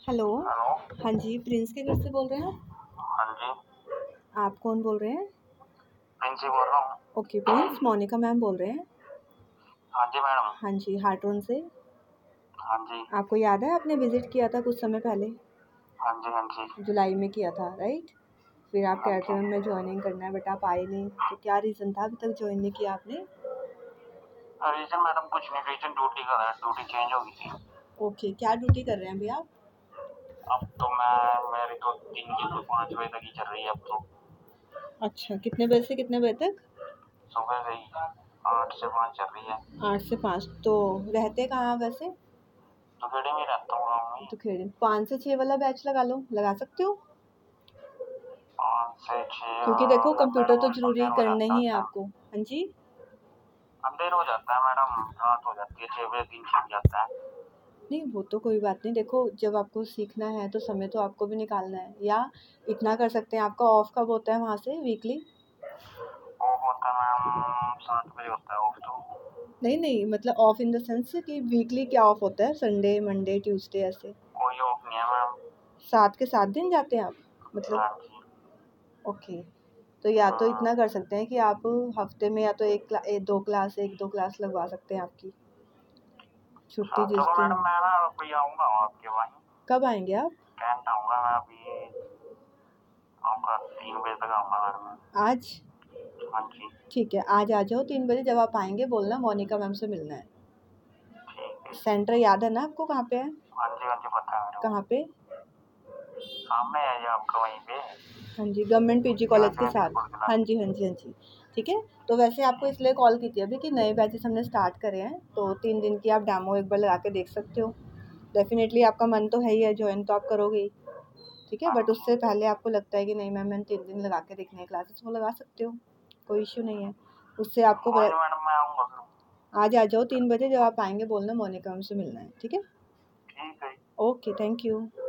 Hello. Hello. हाँ जी, Prince के घर से बोल रहे हैं हाँ जी, आप कौन बोल रहे हैं? प्रिंस ही बोल रहा हूँ। ओके प्रिंस, मोनिका मैम बोल रहे हैं। हाँ जी मैडम। हाँ जी, हार्टोन से। हाँ जी। आपको याद है आपने विज़िट किया था कुछ समय पहले? हाँ जी। हाँ जी। जुलाई में किया था, राइट? फिर आप हाँ कह रहे थे जी। मैम मैं जॉइनिंग करना है बट आप आए नहीं, तो क्या रीज़न था अभी तक जॉइन नहीं किया आपने? रीजन मैडम कुछ नहीं, रीजन ड्यूटी का है, ड्यूटी चेंज हो गई थी। ओके, क्या ड्यूटी कर रहे हैं अभी आप? अब तो मेरी तो 3 की 5 बजे तक ही चल रही है अब तो। अच्छा, कितने बजे से कितने बजे तक? सुबह से ही 8 से 5 चल रही है। 8 से 5। तो रहते कहाँ आप वैसे? तो खेड़े में रहता हूँ गाँव में। तो खेड़े 5 से 6 वाला बैच लगा लो, लगा सकते हो? 5 से 6 क्योंकि देखो कंप्यूटर मैडम तो उसमें ज़रूरी अंधेर हो करना जाता ही है है। आपको। हाँ जी? अंधेर हो जाता है मैडम, रात हो जाती है, 6 बजे दिन छिप जाता है। नहीं, वो तो कोई बात नहीं। देखो, जब आपको सीखना है तो समय तो आपको भी निकालना है। या इतना कर सकते हैं, आपका ऑफ कब होता है वहाँ से वीकली? ऑफ होता है मैम 7 बजे होता है ऑफ तो। नहीं नहीं, मतलब ऑफ इन द सेंस कि वीकली क्या ऑफ होता है? संडे, मंडे, ट्यूसडे ऐसे? कोई ऑफ नहीं है मैम। 7 के 7 दिन जाते हैं आप मतलब? हाँ जी। ओके। तो या तो हाँ। इतना कर सकते हैं कि आप हफ्ते में या तो एक दो क्लास लगवा सकते हैं आपकी, छुट्टी जिस चलो दिन। मैडम, मैं ना कोई आऊँगा आपके वहीं। कब आएंगे आप? कैंट आऊँगा मैं अभी, आऊँगा 3 बजे तक आऊँगा मैडम। आज? हाँ जी। ठीक है, आज आ जाओ 3 बजे। जब आप आएंगे बोलना मोनिका मैम से मिलना है। ठीक है। सेंटर याद है ना आपको कहाँ पे है? हाँ जी। हाँ जी, पता है मेरे को। कहाँ पे? सामने है ये आपका वहीं पे। हाँ जी, गवर्नमेंट पीजी कॉलेज के जैसे साथ। स्कूल के हाँ साथ। जी, हाँ जी, हाँ जी। ठीक है। तो वैसे आपको इसलिए कॉल की थी अभी कि नए बैचेस हमने स्टार्ट करे हैं, तो 3 दिन की आप डेमो एक बार लगा के देख सकते हो। डेफिनेटली आपका मन तो है ही है, ज्वाइन तो आप करोगे ही। ठीक है, हाँ बट जी। उससे पहले आपको लगता है कि नहीं मैम मैंने 3 दिन लगा के देखने हैं क्लासेस, वो लगा सकते हो, कोई इशू नहीं है। उससे आपको कोई नहीं मैडम, मैं आऊँगा फिर। आज आ जाओ 3 बजे। जब आप आएंगे बोलना मोनिका मैम से मिलना है। ठीक है? ठीक है। Okay, thank you.